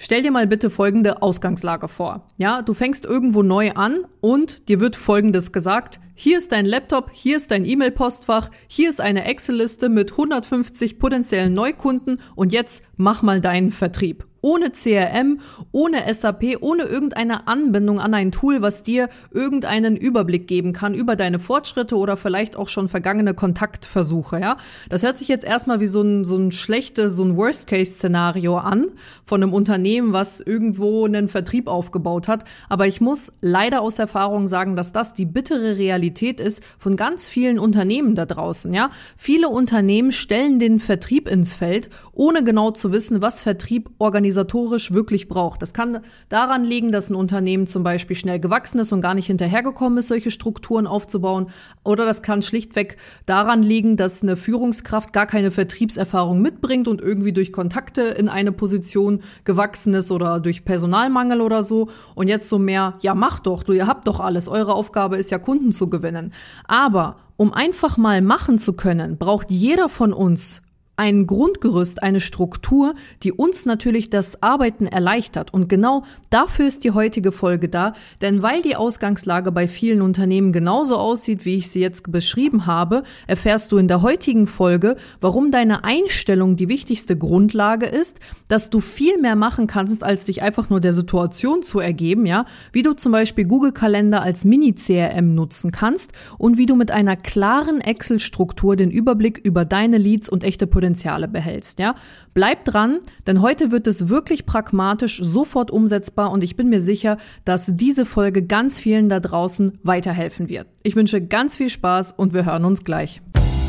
Stell dir mal bitte folgende Ausgangslage vor. Ja, du fängst irgendwo neu an und dir wird Folgendes gesagt: Hier ist dein Laptop, hier ist dein E-Mail-Postfach, hier ist eine Excel-Liste mit 150 potenziellen Neukunden und jetzt mach mal deinen Vertrieb. Ohne CRM, ohne SAP, ohne irgendeine Anbindung an ein Tool, was dir irgendeinen Überblick geben kann über deine Fortschritte oder vielleicht auch schon vergangene Kontaktversuche, ja. Das hört sich jetzt erstmal wie so ein Worst-Case-Szenario an von einem Unternehmen, was irgendwo einen Vertrieb aufgebaut hat. Aber ich muss leider aus Erfahrung sagen, dass das die bittere Realität ist von ganz vielen Unternehmen da draußen, ja. Viele Unternehmen stellen den Vertrieb ins Feld, ohne genau zu wissen, was Vertrieb organisatorisch wirklich braucht. Das kann daran liegen, dass ein Unternehmen zum Beispiel schnell gewachsen ist und gar nicht hinterhergekommen ist, solche Strukturen aufzubauen. Oder das kann schlichtweg daran liegen, dass eine Führungskraft gar keine Vertriebserfahrung mitbringt und irgendwie durch Kontakte in eine Position gewachsen ist oder durch Personalmangel oder so. Und jetzt so mehr, ja, macht doch, ihr habt doch alles. Eure Aufgabe ist ja, Kunden zu gewinnen. Aber um einfach mal machen zu können, braucht jeder von uns ein Grundgerüst, eine Struktur, die uns natürlich das Arbeiten erleichtert. Und genau dafür ist die heutige Folge da. Denn weil die Ausgangslage bei vielen Unternehmen genauso aussieht, wie ich sie jetzt beschrieben habe, erfährst du in der heutigen Folge, warum deine Einstellung die wichtigste Grundlage ist, dass du viel mehr machen kannst, als dich einfach nur der Situation zu ergeben, ja, wie du zum Beispiel Google Kalender als Mini-CRM nutzen kannst und wie du mit einer klaren Excel-Struktur den Überblick über deine Leads und echte Potenziale behältst, ja. Bleib dran, denn heute wird es wirklich pragmatisch, sofort umsetzbar und ich bin mir sicher, dass diese Folge ganz vielen da draußen weiterhelfen wird. Ich wünsche ganz viel Spaß und wir hören uns gleich.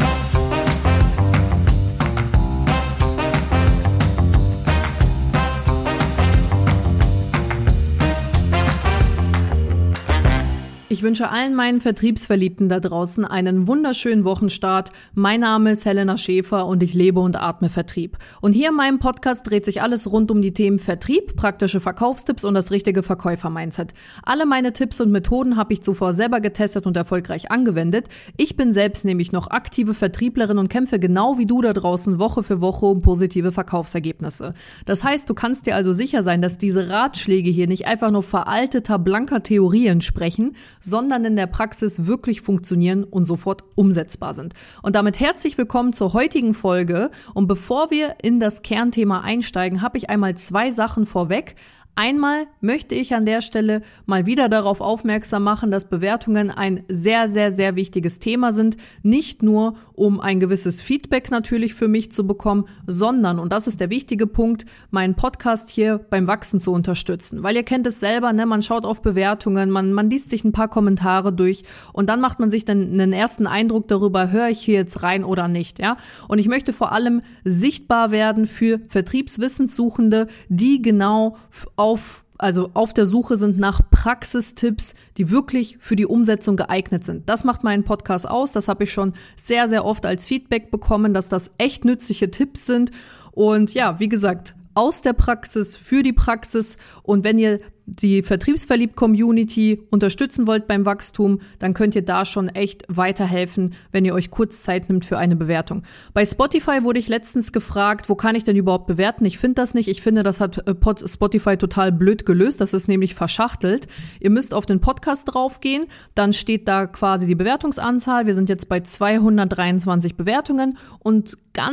Ich wünsche allen meinen Vertriebsverliebten da draußen einen wunderschönen Wochenstart. Mein Name ist Helena Schäfer und ich lebe und atme Vertrieb. Und hier in meinem Podcast dreht sich alles rund um die Themen Vertrieb, praktische Verkaufstipps und das richtige Verkäufer-Mindset. Alle meine Tipps und Methoden habe ich zuvor selber getestet und erfolgreich angewendet. Ich bin selbst nämlich noch aktive Vertrieblerin und kämpfe genau wie du da draußen Woche für Woche um positive Verkaufsergebnisse. Das heißt, du kannst dir also sicher sein, dass diese Ratschläge hier nicht einfach nur veralteter, blanker Theorie entsprechen, sondern in der Praxis wirklich funktionieren und sofort umsetzbar sind. Und damit herzlich willkommen zur heutigen Folge. Und bevor wir in das Kernthema einsteigen, habe ich einmal 2 Sachen vorweg. Einmal möchte ich an der Stelle mal wieder darauf aufmerksam machen, dass Bewertungen ein sehr, sehr, sehr wichtiges Thema sind. Nicht nur, um ein gewisses Feedback natürlich für mich zu bekommen, sondern, und das ist der wichtige Punkt, meinen Podcast hier beim Wachsen zu unterstützen. Weil ihr kennt es selber, ne? Man schaut auf Bewertungen, man liest sich ein paar Kommentare durch und dann macht man sich dann einen ersten Eindruck darüber, höre ich hier jetzt rein oder nicht, ja? Und ich möchte vor allem sichtbar werden für Vertriebswissenssuchende, die genau auf der Suche sind nach Praxistipps, die wirklich für die Umsetzung geeignet sind. Das macht meinen Podcast aus. Das habe ich schon sehr, sehr oft als Feedback bekommen, dass das echt nützliche Tipps sind. Und ja, wie gesagt, aus der Praxis, für die Praxis. Und wenn ihr die Vertriebsverliebt-Community unterstützen wollt beim Wachstum, dann könnt ihr da schon echt weiterhelfen, wenn ihr euch kurz Zeit nimmt für eine Bewertung. Bei Spotify wurde ich letztens gefragt, wo kann ich denn überhaupt bewerten? Ich finde das nicht. Ich finde, das hat Spotify total blöd gelöst. Das ist nämlich verschachtelt. Ihr müsst auf den Podcast draufgehen, dann steht da quasi die Bewertungsanzahl. Wir sind jetzt bei 223 Bewertungen und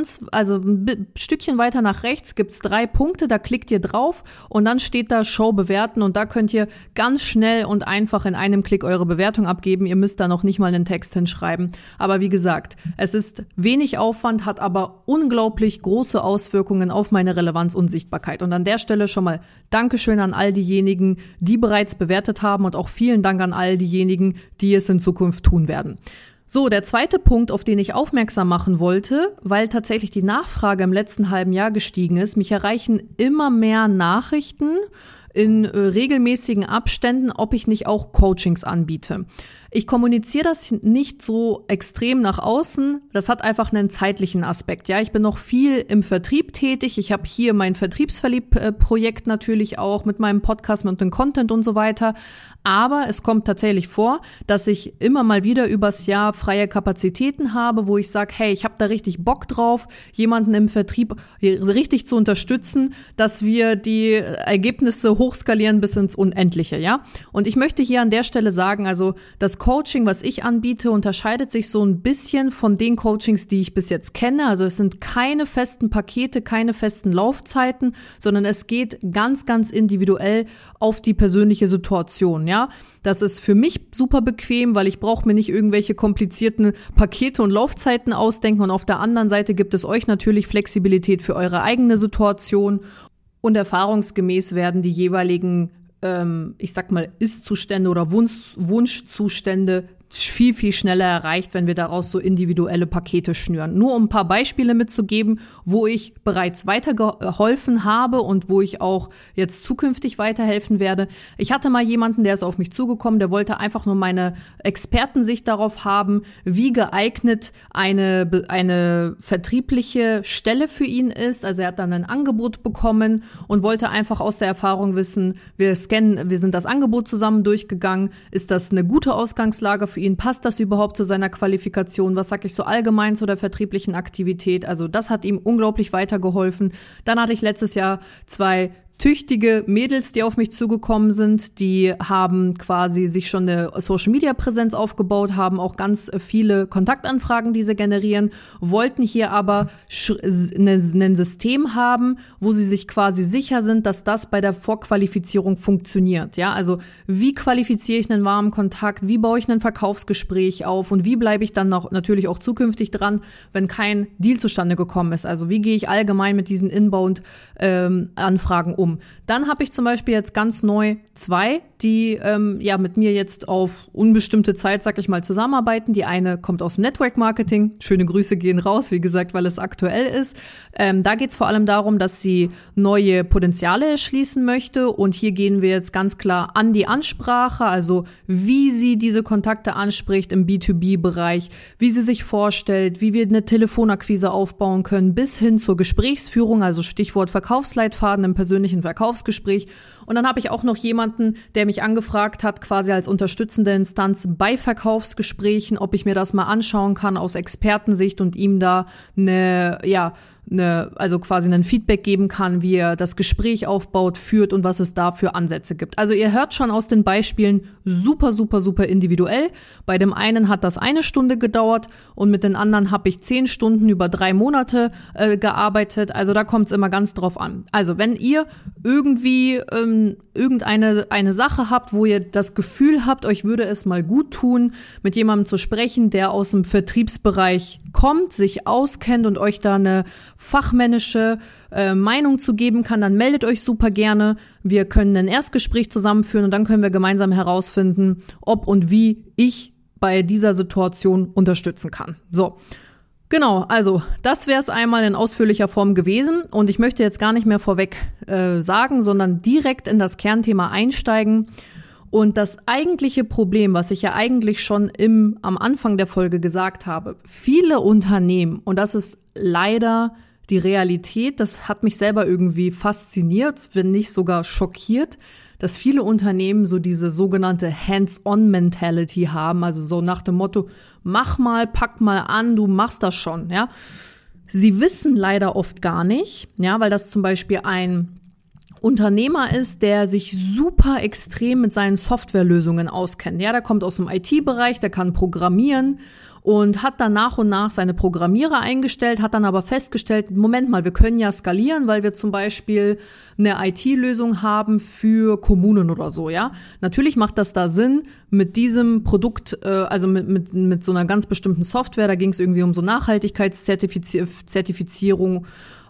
ein Stückchen weiter nach rechts gibt's 3 Punkte, da klickt ihr drauf und dann steht da Show bewerten und da könnt ihr ganz schnell und einfach in einem Klick eure Bewertung abgeben. Ihr müsst da noch nicht mal einen Text hinschreiben. Aber wie gesagt, es ist wenig Aufwand, hat aber unglaublich große Auswirkungen auf meine Relevanz und Sichtbarkeit. Und an der Stelle schon mal Dankeschön an all diejenigen, die bereits bewertet haben und auch vielen Dank an all diejenigen, die es in Zukunft tun werden. So, der zweite Punkt, auf den ich aufmerksam machen wollte, weil tatsächlich die Nachfrage im letzten halben Jahr gestiegen ist. Mich erreichen immer mehr Nachrichten, in regelmäßigen Abständen, ob ich nicht auch Coachings anbiete. Ich kommuniziere das nicht so extrem nach außen. Das hat einfach einen zeitlichen Aspekt. Ja, ich bin noch viel im Vertrieb tätig. Ich habe hier mein Vertriebsverliebt-Projekt natürlich auch mit meinem Podcast, mit dem Content und so weiter. Aber es kommt tatsächlich vor, dass ich immer mal wieder übers Jahr freie Kapazitäten habe, wo ich sage, hey, ich habe da richtig Bock drauf, jemanden im Vertrieb richtig zu unterstützen, dass wir die Ergebnisse hochskalieren bis ins Unendliche, ja. Und ich möchte hier an der Stelle sagen, also das Coaching, was ich anbiete, unterscheidet sich so ein bisschen von den Coachings, die ich bis jetzt kenne. Also es sind keine festen Pakete, keine festen Laufzeiten, sondern es geht ganz, ganz individuell auf die persönliche Situation, ja. Das ist für mich super bequem, weil ich brauche mir nicht irgendwelche komplizierten Pakete und Laufzeiten ausdenken. Und auf der anderen Seite gibt es euch natürlich Flexibilität für eure eigene Situation. Und erfahrungsgemäß werden die jeweiligen ich sag mal, Ist-Zustände oder Wunschzustände viel, viel schneller erreicht, wenn wir daraus so individuelle Pakete schnüren. Nur um ein paar Beispiele mitzugeben, wo ich bereits weitergeholfen habe und wo ich auch jetzt zukünftig weiterhelfen werde. Ich hatte mal jemanden, der ist auf mich zugekommen, der wollte einfach nur meine Expertensicht darauf haben, wie geeignet eine vertriebliche Stelle für ihn ist. Also er hat dann ein Angebot bekommen und wollte einfach aus der Erfahrung wissen, wir sind das Angebot zusammen durchgegangen, ist das eine gute Ausgangslage für ihn? Passt das überhaupt zu seiner Qualifikation? Was sage ich so allgemein zu der vertrieblichen Aktivität? Also das hat ihm unglaublich weitergeholfen. Dann hatte ich letztes Jahr 2 tüchtige Mädels, die auf mich zugekommen sind, die haben quasi sich schon eine Social-Media-Präsenz aufgebaut, haben auch ganz viele Kontaktanfragen, die sie generieren, wollten hier aber ein System haben, wo sie sich quasi sicher sind, dass das bei der Vorqualifizierung funktioniert. Ja, also wie qualifiziere ich einen warmen Kontakt, wie baue ich ein Verkaufsgespräch auf und wie bleibe ich dann noch natürlich auch zukünftig dran, wenn kein Deal zustande gekommen ist. Also wie gehe ich allgemein mit diesen Inbound-Anfragen um? Dann habe ich zum Beispiel jetzt ganz neu 2, die mit mir jetzt auf unbestimmte Zeit, sag ich mal, zusammenarbeiten. Die eine kommt aus dem Network Marketing. Schöne Grüße gehen raus, wie gesagt, weil es aktuell ist. Da geht es vor allem darum, dass sie neue Potenziale erschließen möchte. Und hier gehen wir jetzt ganz klar an die Ansprache, also wie sie diese Kontakte anspricht im B2B-Bereich, wie sie sich vorstellt, wie wir eine Telefonakquise aufbauen können, bis hin zur Gesprächsführung, also Stichwort Verkaufsleitfaden im persönlichen Verkaufsgespräch. Und dann habe ich auch noch jemanden, der mich angefragt hat, quasi als unterstützende Instanz bei Verkaufsgesprächen, ob ich mir das mal anschauen kann aus Expertensicht und ihm da also quasi ein Feedback geben kann, wie er das Gespräch aufbaut, führt und was es da für Ansätze gibt. Also ihr hört schon aus den Beispielen super, super, super individuell. Bei dem einen hat das 1 Stunde gedauert und mit den anderen habe ich 10 Stunden über 3 Monate gearbeitet. Also da kommt es immer ganz drauf an. Also wenn ihr irgendwie irgendeine Sache habt, wo ihr das Gefühl habt, euch würde es mal gut tun, mit jemandem zu sprechen, der aus dem Vertriebsbereich kommt, sich auskennt und euch da eine fachmännische Meinung zu geben kann, dann meldet euch super gerne. Wir können ein Erstgespräch zusammenführen und dann können wir gemeinsam herausfinden, ob und wie ich bei dieser Situation unterstützen kann. So, genau, also das wäre es einmal in ausführlicher Form gewesen und ich möchte jetzt gar nicht mehr vorweg sagen, sondern direkt in das Kernthema einsteigen. Und das eigentliche Problem, was ich ja eigentlich schon am Anfang der Folge gesagt habe, viele Unternehmen, und das ist leider die Realität, das hat mich selber irgendwie fasziniert, wenn nicht sogar schockiert, dass viele Unternehmen so diese sogenannte Hands-on-Mentality haben, also so nach dem Motto, mach mal, pack mal an, du machst das schon, ja. Sie wissen leider oft gar nicht, ja, weil das zum Beispiel ein Unternehmer ist, der sich super extrem mit seinen Softwarelösungen auskennt. Ja, der kommt aus dem IT-Bereich, der kann programmieren und hat dann nach und nach seine Programmierer eingestellt, hat dann aber festgestellt, Moment mal, wir können ja skalieren, weil wir zum Beispiel eine IT-Lösung haben für Kommunen oder so, ja. Natürlich macht das da Sinn, mit diesem Produkt, also mit so einer ganz bestimmten Software, da ging es irgendwie um so Nachhaltigkeitszertifizierung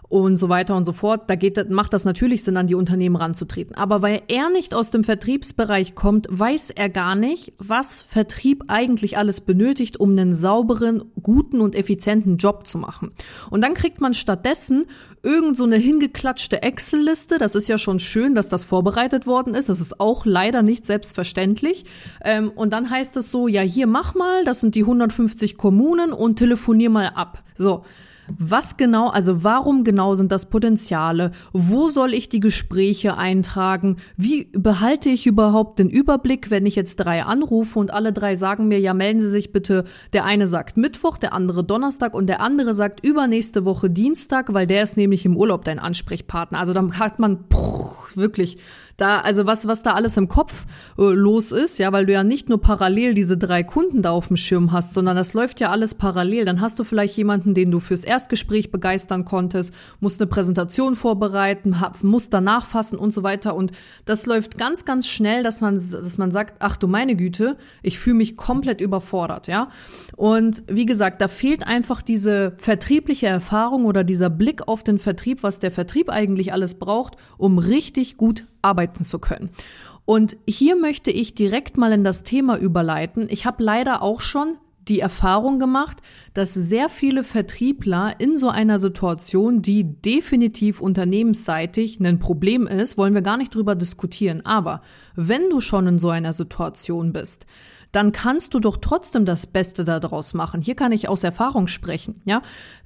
und so weiter und so fort. Macht das natürlich Sinn, an die Unternehmen ranzutreten. Aber weil er nicht aus dem Vertriebsbereich kommt, weiß er gar nicht, was Vertrieb eigentlich alles benötigt, um einen sauberen, guten und effizienten Job zu machen. Und dann kriegt man stattdessen irgend so eine hingeklatschte Excel-Liste. Das ist ja schon schön, dass das vorbereitet worden ist. Das ist auch leider nicht selbstverständlich. Und dann heißt es so, ja, hier mach mal, das sind die 150 Kommunen und telefonier mal ab. So. Was genau, also warum genau sind das Potenziale? Wo soll ich die Gespräche eintragen? Wie behalte ich überhaupt den Überblick, wenn ich jetzt 3 anrufe und alle 3 sagen mir, ja, melden Sie sich bitte. Der eine sagt Mittwoch, der andere Donnerstag und der andere sagt übernächste Woche Dienstag, weil der ist nämlich im Urlaub dein Ansprechpartner. Also dann hat man wirklich da, also was da alles im Kopf los ist, ja, weil du ja nicht nur parallel diese 3 Kunden da auf dem Schirm hast, sondern das läuft ja alles parallel. Dann hast du vielleicht jemanden, den du fürs Erstgespräch begeistern konntest, musst eine Präsentation vorbereiten, musst danach fassen und so weiter. Und das läuft ganz, ganz schnell, dass man sagt, ach du meine Güte, ich fühle mich komplett überfordert, ja. Und wie gesagt, da fehlt einfach diese vertriebliche Erfahrung oder dieser Blick auf den Vertrieb, was der Vertrieb eigentlich alles braucht, um richtig gut arbeiten zu können. Und hier möchte ich direkt mal in das Thema überleiten. Ich habe leider auch schon die Erfahrung gemacht, dass sehr viele Vertriebler in so einer Situation, die definitiv unternehmensseitig ein Problem ist, wollen wir gar nicht drüber diskutieren. Aber wenn du schon in so einer Situation bist, dann kannst du doch trotzdem das Beste daraus machen. Hier kann ich aus Erfahrung sprechen. Ja,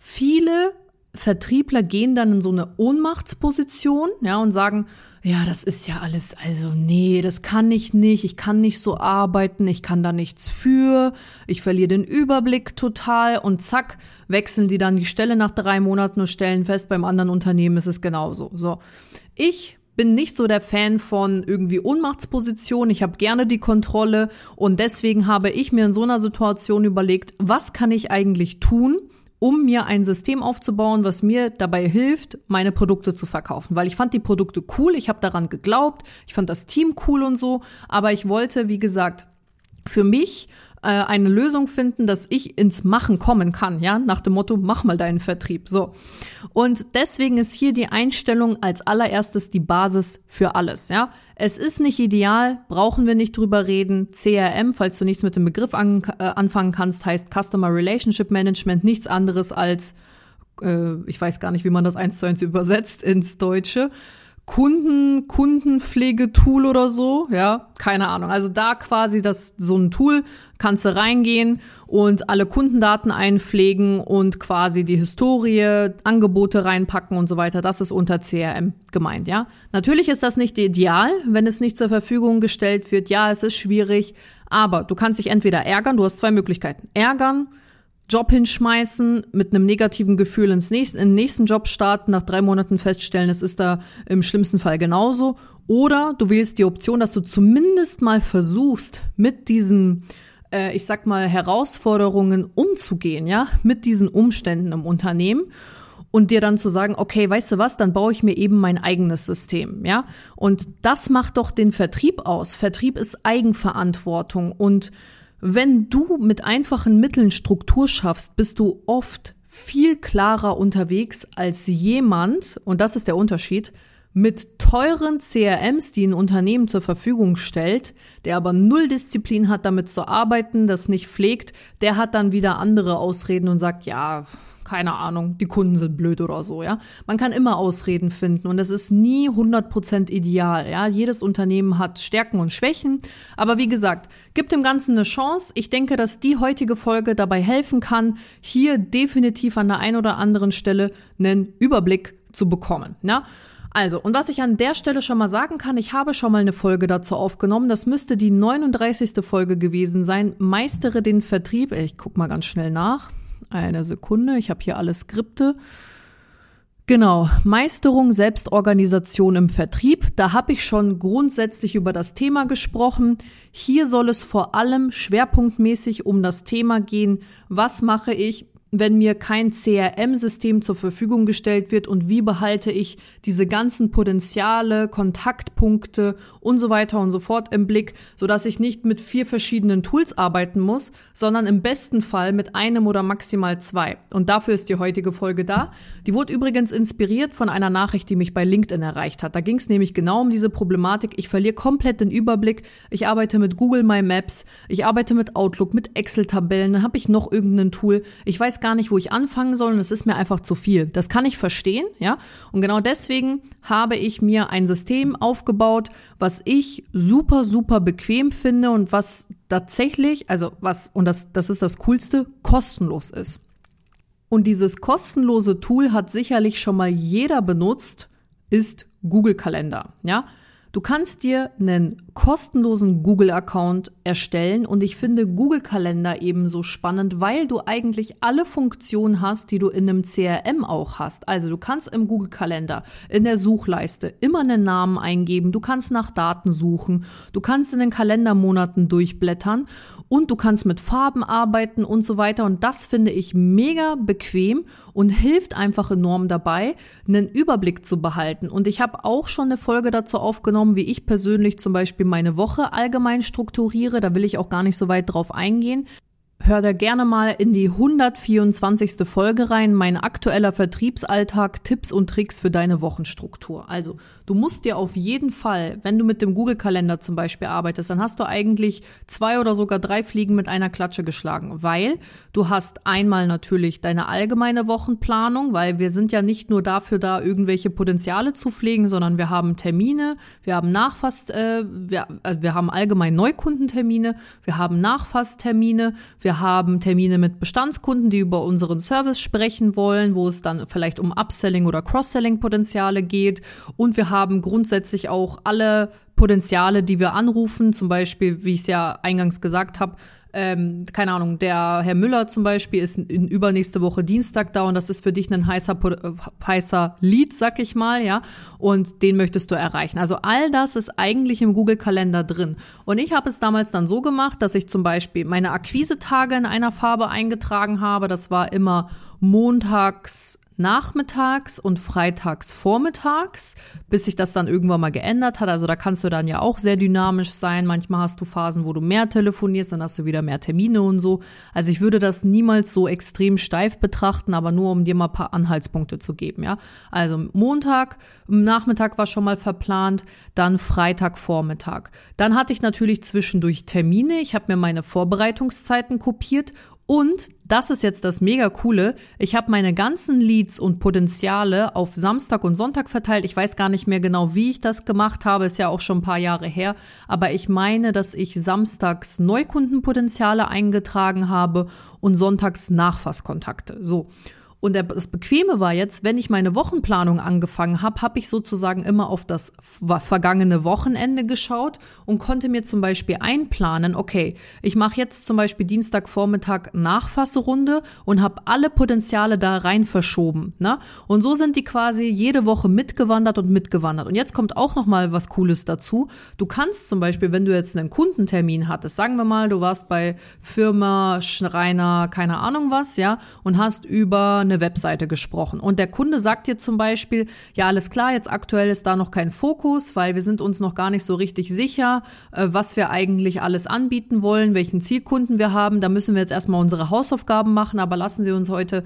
viele Vertriebler gehen dann in so eine Ohnmachtsposition, ja, und sagen, ja, das ist ja alles, also nee, das kann ich nicht, ich kann nicht so arbeiten, ich kann da nichts für, ich verliere den Überblick total und zack, wechseln die dann die Stelle nach 3 Monaten und stellen fest, beim anderen Unternehmen ist es genauso. So, ich bin nicht so der Fan von irgendwie Ohnmachtsposition, ich habe gerne die Kontrolle und deswegen habe ich mir in so einer Situation überlegt, was kann ich eigentlich tun, um mir ein System aufzubauen, was mir dabei hilft, meine Produkte zu verkaufen. Weil ich fand die Produkte cool, ich habe daran geglaubt, ich fand das Team cool und so, aber ich wollte, wie gesagt, für mich eine Lösung finden, dass ich ins Machen kommen kann, ja, nach dem Motto, mach mal deinen Vertrieb, so. Und deswegen ist hier die Einstellung als allererstes die Basis für alles, ja. Es ist nicht ideal, brauchen wir nicht drüber reden. CRM, falls du nichts mit dem Begriff anfangen kannst, heißt Customer Relationship Management, nichts anderes als, ich weiß gar nicht, wie man das 1:1 übersetzt ins Deutsche, Kundenpflegetool oder so, ja, keine Ahnung. Also da quasi so ein Tool, kannst du reingehen und alle Kundendaten einpflegen und quasi die Historie, Angebote reinpacken und so weiter. Das ist unter CRM gemeint, ja. Natürlich ist das nicht ideal, wenn es nicht zur Verfügung gestellt wird. Ja, es ist schwierig, aber du kannst dich entweder ärgern, du hast 2 Möglichkeiten. Ärgern, Job hinschmeißen, mit einem negativen Gefühl in den nächsten Job starten, nach 3 Monaten feststellen, es ist da im schlimmsten Fall genauso. Oder du wählst die Option, dass du zumindest mal versuchst, mit diesen, ich sag mal, Herausforderungen umzugehen, ja, mit diesen Umständen im Unternehmen und dir dann zu sagen, okay, weißt du was, dann baue ich mir eben mein eigenes System, ja. Und das macht doch den Vertrieb aus. Vertrieb ist Eigenverantwortung und wenn du mit einfachen Mitteln Struktur schaffst, bist du oft viel klarer unterwegs als jemand, und das ist der Unterschied, mit teuren CRMs, die ein Unternehmen zur Verfügung stellt, der aber 0 Disziplin hat, damit zu arbeiten, das nicht pflegt, der hat dann wieder andere Ausreden und sagt, ja, keine Ahnung, die Kunden sind blöd oder so, ja. Man kann immer Ausreden finden und es ist nie 100% ideal, ja. Jedes Unternehmen hat Stärken und Schwächen, aber wie gesagt, gibt dem Ganzen eine Chance. Ich denke, dass die heutige Folge dabei helfen kann, hier definitiv an der einen oder anderen Stelle einen Überblick zu bekommen, ja. Also, und was ich an der Stelle schon mal sagen kann, ich habe schon mal eine Folge dazu aufgenommen, das müsste die 39. Folge gewesen sein, Meistere den Vertrieb, ich guck mal ganz schnell nach. Eine Sekunde, ich habe hier alle Skripte. Genau, Meisterung, Selbstorganisation im Vertrieb. Da habe ich schon grundsätzlich über das Thema gesprochen. Hier soll es vor allem schwerpunktmäßig um das Thema gehen, was mache ich, wenn mir kein CRM-System zur Verfügung gestellt wird und wie behalte ich diese ganzen Potenziale, Kontaktpunkte und so weiter und so fort im Blick, sodass ich nicht mit 4 verschiedenen Tools arbeiten muss, sondern im besten Fall mit einem oder maximal 2. Und dafür ist die heutige Folge da. Die wurde übrigens inspiriert von einer Nachricht, die mich bei LinkedIn erreicht hat. Da ging es nämlich genau um diese Problematik. Ich verliere komplett den Überblick. Ich arbeite mit Google My Maps, ich arbeite mit Outlook, mit Excel-Tabellen, dann habe ich noch irgendein Tool. Ich weiß gar nicht, wo ich anfangen soll und es ist mir einfach zu viel. Das kann ich verstehen, ja. Und genau deswegen habe ich mir ein System aufgebaut, was ich super, super bequem finde und was tatsächlich, das ist das Coolste, kostenlos ist. Und dieses kostenlose Tool hat sicherlich schon mal jeder benutzt, ist Google Kalender, ja. Du kannst dir einen kostenlosen Google-Account erstellen und ich finde Google Kalender ebenso spannend, weil du eigentlich alle Funktionen hast, die du in einem CRM auch hast. Also du kannst im Google Kalender in der Suchleiste immer einen Namen eingeben, du kannst nach Daten suchen, du kannst in den Kalendermonaten durchblättern und du kannst mit Farben arbeiten und so weiter. Und das finde ich mega bequem und hilft einfach enorm dabei, einen Überblick zu behalten. Und ich habe auch schon eine Folge dazu aufgenommen, wie ich persönlich zum Beispiel meine Woche allgemein strukturiere. Da will ich auch gar nicht so weit drauf eingehen. Hör da gerne mal in die 124. Folge rein, mein aktueller Vertriebsalltag, Tipps und Tricks für deine Wochenstruktur. Also du musst dir auf jeden Fall, wenn du mit dem Google-Kalender zum Beispiel arbeitest, dann hast du eigentlich 2 oder sogar 3 Fliegen mit einer Klatsche geschlagen, weil du hast einmal natürlich deine allgemeine Wochenplanung, weil wir sind ja nicht nur dafür da, irgendwelche Potenziale zu pflegen, sondern wir haben Termine, wir haben wir haben allgemein Neukundentermine, wir haben Nachfasstermine, wir haben Termine mit Bestandskunden, die über unseren Service sprechen wollen, wo es dann vielleicht um Upselling oder Cross-Selling-Potenziale geht. Und wir haben grundsätzlich auch alle Potenziale, die wir anrufen, zum Beispiel, wie ich es ja eingangs gesagt habe, keine Ahnung, der Herr Müller zum Beispiel ist in übernächste Woche Dienstag da und das ist für dich ein heißer Lead, sag ich mal, ja, und den möchtest du erreichen. Also all das ist eigentlich im Google-Kalender drin. Und ich habe es damals dann so gemacht, dass ich zum Beispiel meine Akquisetage in einer Farbe eingetragen habe. Das war immer montags nachmittags und freitags vormittags, bis sich das dann irgendwann mal geändert hat. Also da kannst du dann ja auch sehr dynamisch sein. Manchmal hast du Phasen, wo du mehr telefonierst, dann hast du wieder mehr Termine und so. Also ich würde das niemals so extrem steif betrachten, aber nur um dir mal ein paar Anhaltspunkte zu geben, ja. Also Montag, Nachmittag war schon mal verplant, dann Freitag Vormittag. Dann hatte ich natürlich zwischendurch Termine. Ich habe mir meine Vorbereitungszeiten kopiert. Und das ist jetzt das mega Coole. Ich habe meine ganzen Leads und Potenziale auf Samstag und Sonntag verteilt. Ich weiß gar nicht mehr genau, wie ich das gemacht habe. Ist ja auch schon ein paar Jahre her. Aber ich meine, dass ich samstags Neukundenpotenziale eingetragen habe und sonntags Nachfasskontakte. So. Und das Bequeme war jetzt, wenn ich meine Wochenplanung angefangen habe, habe ich sozusagen immer auf das vergangene Wochenende geschaut und konnte mir zum Beispiel einplanen, okay, ich mache jetzt zum Beispiel Dienstagvormittag Nachfasserunde und habe alle Potenziale da rein verschoben. Ne? Und so sind die quasi jede Woche mitgewandert. Und jetzt kommt auch noch mal was Cooles dazu. Du kannst zum Beispiel, wenn du jetzt einen Kundentermin hattest, sagen wir mal, du warst bei Firma Schreiner, keine Ahnung was, ja, und hast über eine Webseite gesprochen. Und der Kunde sagt dir zum Beispiel, ja, alles klar, jetzt aktuell ist da noch kein Fokus, weil wir sind uns noch gar nicht so richtig sicher, was wir eigentlich alles anbieten wollen, welchen Zielkunden wir haben. Da müssen wir jetzt erstmal unsere Hausaufgaben machen, aber lassen Sie uns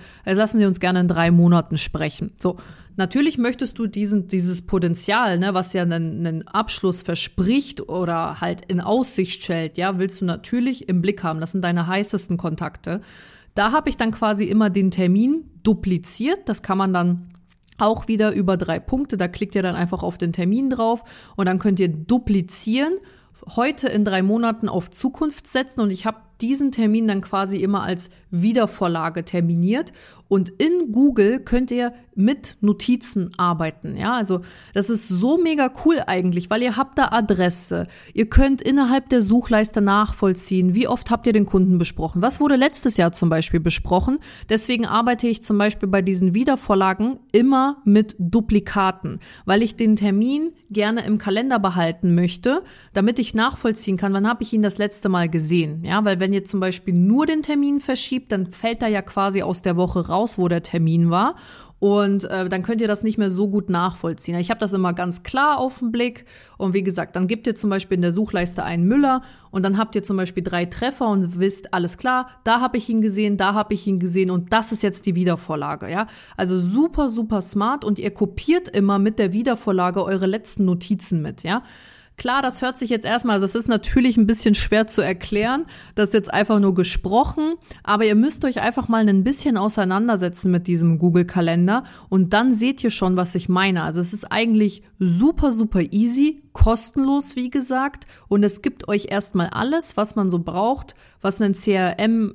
gerne in 3 Monaten sprechen. So. Natürlich möchtest du dieses Potenzial, ne, was ja einen Abschluss verspricht oder halt in Aussicht stellt, ja, willst du natürlich im Blick haben. Das sind deine heißesten Kontakte. Da habe ich dann quasi immer den Termin dupliziert. Das kann man dann auch wieder über 3 Punkte. Da klickt ihr dann einfach auf den Termin drauf und dann könnt ihr duplizieren. Heute in 3 Monaten auf Zukunft setzen und ich habe diesen Termin dann quasi immer als Wiedervorlage terminiert Und in Google könnt ihr mit Notizen arbeiten, ja, also das ist so mega cool eigentlich, weil ihr habt da Adresse, ihr könnt innerhalb der Suchleiste nachvollziehen, wie oft habt ihr den Kunden besprochen, was wurde letztes Jahr zum Beispiel besprochen, deswegen arbeite ich zum Beispiel bei diesen Wiedervorlagen immer mit Duplikaten, weil ich den Termin gerne im Kalender behalten möchte, damit ich nachvollziehen kann, wann habe ich ihn das letzte Mal gesehen, ja, weil wenn ihr zum Beispiel nur den Termin verschiebt, dann fällt er ja quasi aus der Woche raus, wo der Termin war. Und dann könnt ihr das nicht mehr so gut nachvollziehen. Ich habe das immer ganz klar auf den Blick. Und wie gesagt, dann gebt ihr zum Beispiel in der Suchleiste einen Müller und dann habt ihr zum Beispiel 3 Treffer und wisst, alles klar, da habe ich ihn gesehen, da habe ich ihn gesehen und das ist jetzt die Wiedervorlage. Ja? Also super, super smart und ihr kopiert immer mit der Wiedervorlage eure letzten Notizen mit. Ja? Klar, das hört sich jetzt erstmal, also es ist natürlich ein bisschen schwer zu erklären, das ist jetzt einfach nur gesprochen, aber ihr müsst euch einfach mal ein bisschen auseinandersetzen mit diesem Google-Kalender und dann seht ihr schon, was ich meine. Also es ist eigentlich super, super easy, kostenlos, wie gesagt, und es gibt euch erstmal alles, was man so braucht, was ein CRM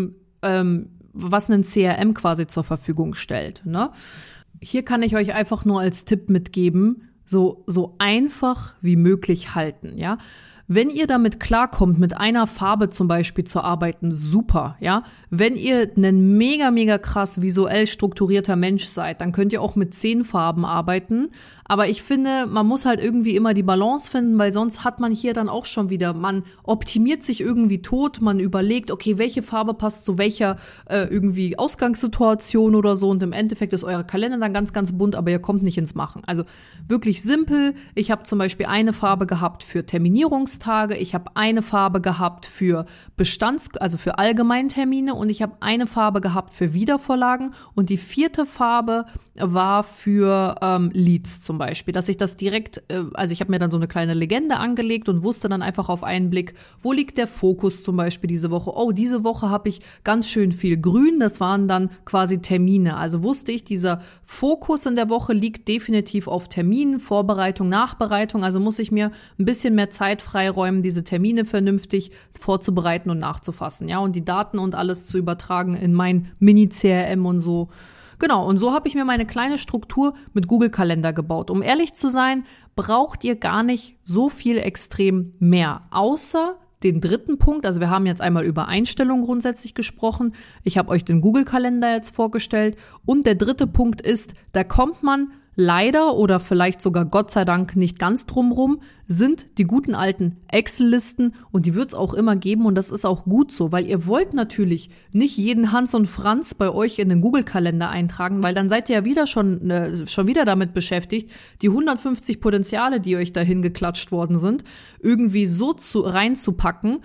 quasi zur Verfügung stellt, ne? Hier kann ich euch einfach nur als Tipp mitgeben, so einfach wie möglich halten, ja. Wenn ihr damit klarkommt, mit einer Farbe zum Beispiel zu arbeiten, super, ja. Wenn ihr ein mega, mega krass visuell strukturierter Mensch seid, dann könnt ihr auch mit 10 Farben arbeiten. Aber ich finde, man muss halt irgendwie immer die Balance finden, weil sonst hat man hier dann auch schon wieder, man optimiert sich irgendwie tot, man überlegt, okay, welche Farbe passt zu welcher irgendwie Ausgangssituation oder so und im Endeffekt ist euer Kalender dann ganz, ganz bunt, aber ihr kommt nicht ins Machen. Also wirklich simpel. Ich habe zum Beispiel eine Farbe gehabt für Terminierungstage, ich habe eine Farbe gehabt für also für Allgemeintermine und ich habe eine Farbe gehabt für Wiedervorlagen und die 4. Farbe war für Leads zum Beispiel, dass ich das direkt, also ich habe mir dann so eine kleine Legende angelegt und wusste dann einfach auf einen Blick, wo liegt der Fokus zum Beispiel diese Woche? Oh, diese Woche habe ich ganz schön viel Grün, das waren dann quasi Termine. Also wusste ich, dieser Fokus in der Woche liegt definitiv auf Terminen, Vorbereitung, Nachbereitung, also muss ich mir ein bisschen mehr Zeit freiräumen, diese Termine vernünftig vorzubereiten und nachzufassen, ja, und die Daten und alles zu übertragen in mein Mini-CRM und so. Genau, und so habe ich mir meine kleine Struktur mit Google-Kalender gebaut. Um ehrlich zu sein, braucht ihr gar nicht so viel extrem mehr, außer den 3. Punkt. Also wir haben jetzt einmal über Einstellungen grundsätzlich gesprochen. Ich habe euch den Google-Kalender jetzt vorgestellt. Und der 3. Punkt ist, da kommt man leider oder vielleicht sogar Gott sei Dank nicht ganz drumrum, sind die guten alten Excel-Listen und die wird es auch immer geben und das ist auch gut so, weil ihr wollt natürlich nicht jeden Hans und Franz bei euch in den Google-Kalender eintragen, weil dann seid ihr ja wieder schon wieder damit beschäftigt, die 150 Potenziale, die euch dahin geklatscht worden sind, irgendwie so reinzupacken,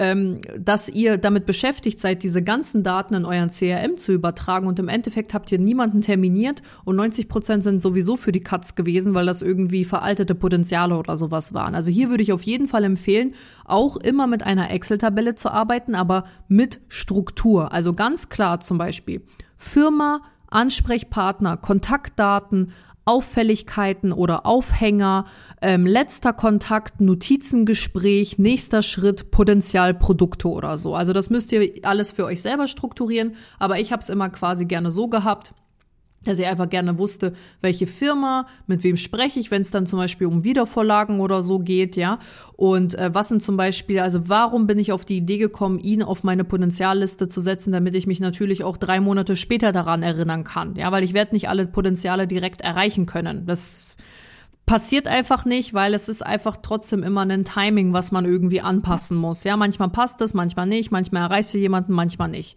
dass ihr damit beschäftigt seid, diese ganzen Daten in euren CRM zu übertragen und im Endeffekt habt ihr niemanden terminiert und 90% sind sowieso für die Katz gewesen, weil das irgendwie veraltete Potenziale oder sowas waren. Also hier würde ich auf jeden Fall empfehlen, auch immer mit einer Excel-Tabelle zu arbeiten, aber mit Struktur. Also ganz klar zum Beispiel Firma, Ansprechpartner, Kontaktdaten, Auffälligkeiten oder Aufhänger, letzter Kontakt, Notizengespräch, nächster Schritt, Potenzialprodukte oder so. Also das müsst ihr alles für euch selber strukturieren, aber ich habe es immer quasi gerne so gehabt, dass ich einfach gerne wusste, welche Firma, mit wem spreche ich, wenn es dann zum Beispiel um Wiedervorlagen oder so geht, ja. Und was sind zum Beispiel, also warum bin ich auf die Idee gekommen, ihn auf meine Potenzialliste zu setzen, damit ich mich natürlich auch 3 Monate später daran erinnern kann, ja, weil ich werde nicht alle Potenziale direkt erreichen können. Das passiert einfach nicht, weil es ist einfach trotzdem immer ein Timing, was man irgendwie anpassen muss, ja. Manchmal passt es, manchmal nicht, manchmal erreichst du jemanden, manchmal nicht.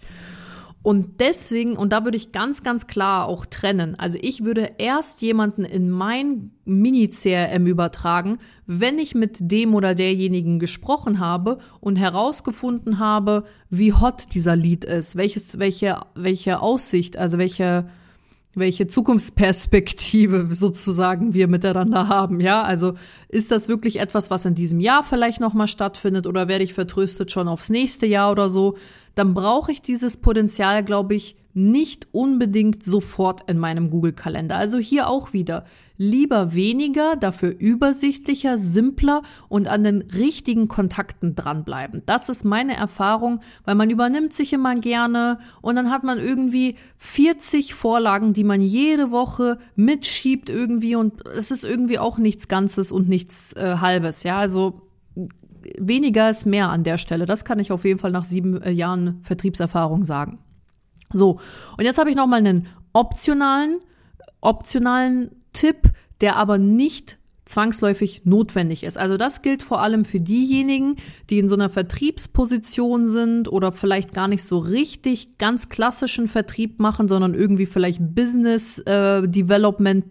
Und deswegen, und da würde ich ganz, ganz klar auch trennen, also ich würde erst jemanden in mein Mini-CRM übertragen, wenn ich mit dem oder derjenigen gesprochen habe und herausgefunden habe, wie hot dieser Lead ist, welche Aussicht, also welche Zukunftsperspektive sozusagen wir miteinander haben, ja, also ist das wirklich etwas, was in diesem Jahr vielleicht nochmal stattfindet oder werde ich vertröstet schon aufs nächste Jahr oder so, dann brauche ich dieses Potenzial, glaube ich, nicht unbedingt sofort in meinem Google-Kalender. Also hier auch wieder lieber weniger, dafür übersichtlicher, simpler und an den richtigen Kontakten dranbleiben. Das ist meine Erfahrung, weil man übernimmt sich immer gerne und dann hat man irgendwie 40 Vorlagen, die man jede Woche mitschiebt irgendwie und es ist irgendwie auch nichts Ganzes und nichts Halbes. Ja, also weniger ist mehr an der Stelle. Das kann ich auf jeden Fall nach 7 Jahren Vertriebserfahrung sagen. So, und jetzt habe ich nochmal einen optionalen Tipp, der aber nicht zwangsläufig notwendig ist. Also das gilt vor allem für diejenigen, die in so einer Vertriebsposition sind oder vielleicht gar nicht so richtig ganz klassischen Vertrieb machen, sondern irgendwie vielleicht Business Development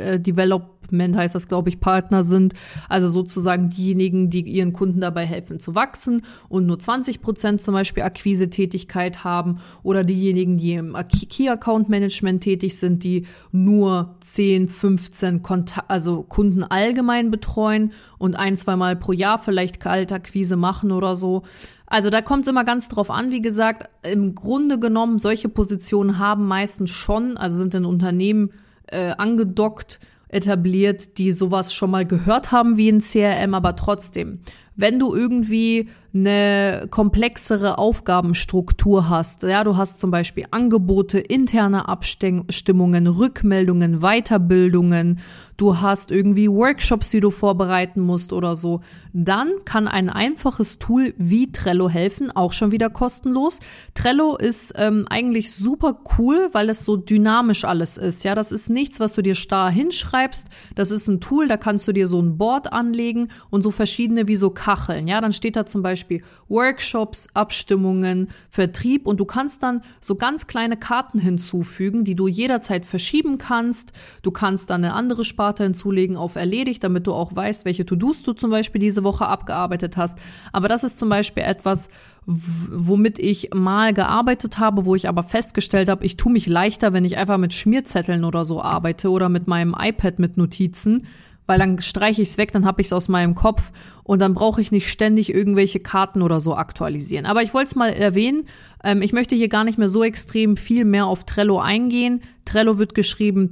heißt das, glaube ich, Partner sind, also sozusagen diejenigen, die ihren Kunden dabei helfen zu wachsen und nur 20% zum Beispiel Akquise-Tätigkeit haben oder diejenigen, die im Key-Account-Management tätig sind, die nur 10, 15 Kunden allgemein betreuen und 1-2 Mal pro Jahr vielleicht Kaltakquise machen oder so. Also da kommt es immer ganz drauf an, wie gesagt, im Grunde genommen, solche Positionen haben meistens schon, also sind in Unternehmen angedockt, etabliert, die sowas schon mal gehört haben wie ein CRM, aber trotzdem, wenn du irgendwie eine komplexere Aufgabenstruktur hast, ja, du hast zum Beispiel Angebote, interne Abstimmungen, Rückmeldungen, Weiterbildungen, du hast irgendwie Workshops, die du vorbereiten musst oder so, dann kann ein einfaches Tool wie Trello helfen, auch schon wieder kostenlos. Trello ist eigentlich super cool, weil es so dynamisch alles ist, ja, das ist nichts, was du dir starr hinschreibst, das ist ein Tool, da kannst du dir so ein Board anlegen und so verschiedene wie so Kacheln, ja, dann steht da zum Beispiel Workshops, Abstimmungen, Vertrieb und du kannst dann so ganz kleine Karten hinzufügen, die du jederzeit verschieben kannst. Du kannst dann eine andere Sparte hinzulegen auf erledigt, damit du auch weißt, welche To-Dos du zum Beispiel diese Woche abgearbeitet hast. Aber das ist zum Beispiel etwas, womit ich mal gearbeitet habe, wo ich aber festgestellt habe, ich tue mich leichter, wenn ich einfach mit Schmierzetteln oder so arbeite oder mit meinem iPad mit Notizen, weil dann streiche ich es weg, dann habe ich es aus meinem Kopf und dann brauche ich nicht ständig irgendwelche Karten oder so aktualisieren. Aber ich wollte es mal erwähnen, ich möchte hier gar nicht mehr so extrem viel mehr auf Trello eingehen. Trello wird geschrieben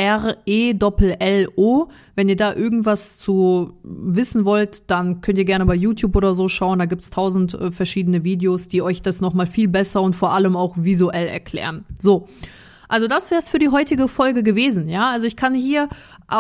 Trello. Wenn ihr da irgendwas zu wissen wollt, dann könnt ihr gerne bei YouTube oder so schauen. Da gibt es 1000 verschiedene Videos, die euch das nochmal viel besser und vor allem auch visuell erklären. So. Also das wäre es für die heutige Folge gewesen, ja. Also ich kann hier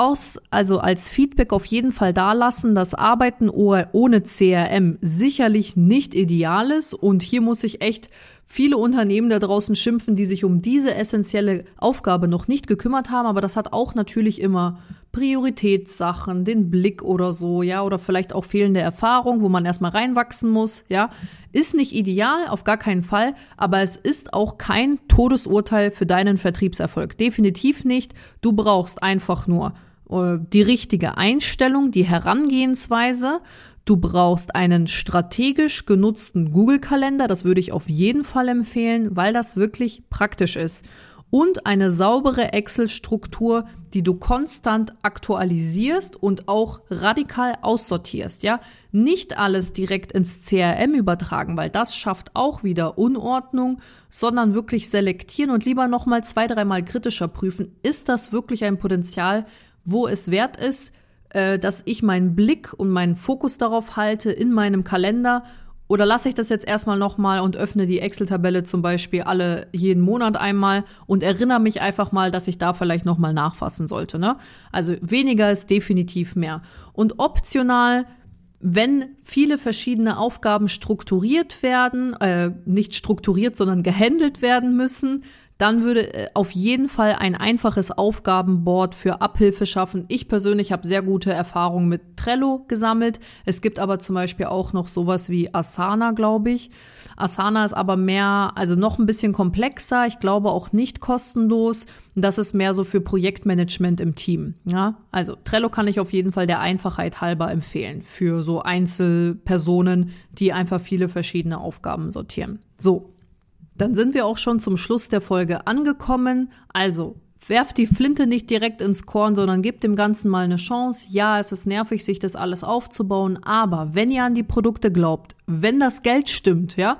als Feedback auf jeden Fall dalassen, dass Arbeiten ohne CRM sicherlich nicht ideal ist und hier muss ich echt viele Unternehmen da draußen schimpfen, die sich um diese essentielle Aufgabe noch nicht gekümmert haben, aber das hat auch natürlich immer Prioritätssachen, den Blick oder so, ja, oder vielleicht auch fehlende Erfahrung, wo man erstmal reinwachsen muss, ja. Ist nicht ideal, auf gar keinen Fall, aber es ist auch kein Todesurteil für deinen Vertriebserfolg. Definitiv nicht. Du brauchst einfach nur die richtige Einstellung, die Herangehensweise. Du brauchst einen strategisch genutzten Google-Kalender, das würde ich auf jeden Fall empfehlen, weil das wirklich praktisch ist. Und eine saubere Excel-Struktur, die du konstant aktualisierst und auch radikal aussortierst, ja. Nicht alles direkt ins CRM übertragen, weil das schafft auch wieder Unordnung, sondern wirklich selektieren und lieber nochmal 2-3 Mal kritischer prüfen. Ist das wirklich ein Potenzial, wo es wert ist, dass ich meinen Blick und meinen Fokus darauf halte in meinem Kalender? Oder lasse ich das jetzt erstmal nochmal und öffne die Excel-Tabelle zum Beispiel jeden Monat einmal und erinnere mich einfach mal, dass ich da vielleicht nochmal nachfassen sollte, ne? Also weniger ist definitiv mehr. Und optional, wenn viele verschiedene Aufgaben strukturiert werden, nicht strukturiert, sondern gehandelt werden müssen, dann würde auf jeden Fall ein einfaches Aufgabenboard für Abhilfe schaffen. Ich persönlich habe sehr gute Erfahrungen mit Trello gesammelt. Es gibt aber zum Beispiel auch noch sowas wie Asana, glaube ich. Asana ist aber noch ein bisschen komplexer. Ich glaube auch nicht kostenlos. Das ist mehr so für Projektmanagement im Team. Ja? Also Trello kann ich auf jeden Fall der Einfachheit halber empfehlen für so Einzelpersonen, die einfach viele verschiedene Aufgaben sortieren. So. Dann sind wir auch schon zum Schluss der Folge angekommen. Also, werft die Flinte nicht direkt ins Korn, sondern gebt dem Ganzen mal eine Chance. Ja, es ist nervig, sich das alles aufzubauen, aber wenn ihr an die Produkte glaubt, wenn das Geld stimmt, ja,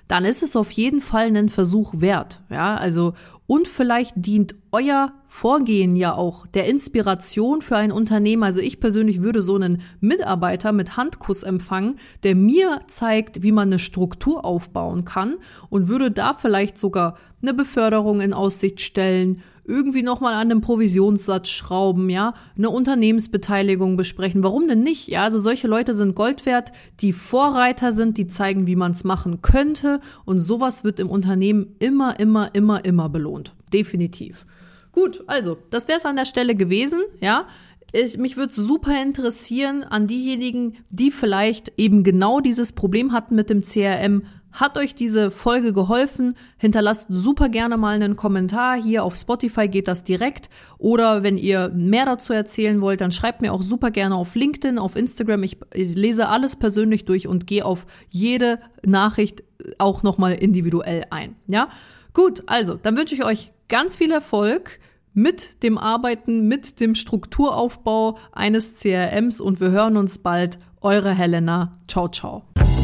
dann ist es auf jeden Fall einen Versuch wert. Ja, also, und vielleicht dient euer Vorgehen ja auch der Inspiration für ein Unternehmen. Also ich persönlich würde so einen Mitarbeiter mit Handkuss empfangen, der mir zeigt, wie man eine Struktur aufbauen kann und würde da vielleicht sogar eine Beförderung in Aussicht stellen, irgendwie nochmal an einem Provisionssatz schrauben, ja, eine Unternehmensbeteiligung besprechen. Warum denn nicht? Ja, also solche Leute sind Gold wert, die Vorreiter sind, die zeigen, wie man es machen könnte und sowas wird im Unternehmen immer belohnt. Definitiv. Gut, also, das wäre es an der Stelle gewesen, ja. Mich würde es super interessieren an diejenigen, die vielleicht eben genau dieses Problem hatten mit dem CRM. Hat euch diese Folge geholfen? Hinterlasst super gerne mal einen Kommentar. Hier auf Spotify geht das direkt. Oder wenn ihr mehr dazu erzählen wollt, dann schreibt mir auch super gerne auf LinkedIn, auf Instagram. Ich lese alles persönlich durch und gehe auf jede Nachricht auch nochmal individuell ein. Ja, gut, also, dann wünsche ich euch ganz viel Erfolg mit dem Arbeiten, mit dem Strukturaufbau eines CRMs und wir hören uns bald. Eure Helena. Ciao, ciao.